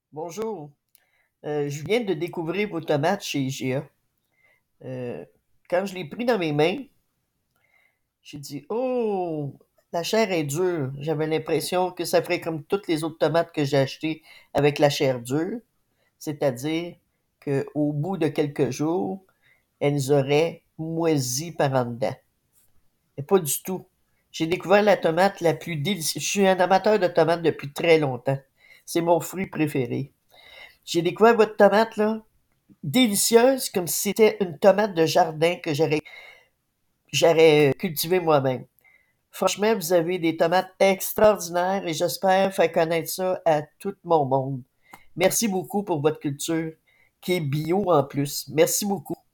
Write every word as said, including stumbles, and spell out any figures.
Bonjour. Euh, je viens de découvrir vos tomates chez I G A. Euh, Quand je l'ai pris dans mes mains, j'ai dit, oh, la chair est dure. J'avais l'impression que ça ferait comme toutes les autres tomates que j'ai achetées avec la chair dure, c'est-à-dire qu'au bout de quelques jours, elles auraient moisi par en dedans. Mais pas du tout. J'ai découvert la tomate la plus délicieuse. Je suis un amateur de tomates depuis très longtemps. C'est mon fruit préféré. J'ai découvert votre tomate, là, délicieuse, comme si c'était une tomate de jardin que j'aurais j'aurais cultivée moi-même. Franchement, vous avez des tomates extraordinaires et j'espère faire connaître ça à tout mon monde. Merci beaucoup pour votre culture, qui est bio en plus. Merci beaucoup.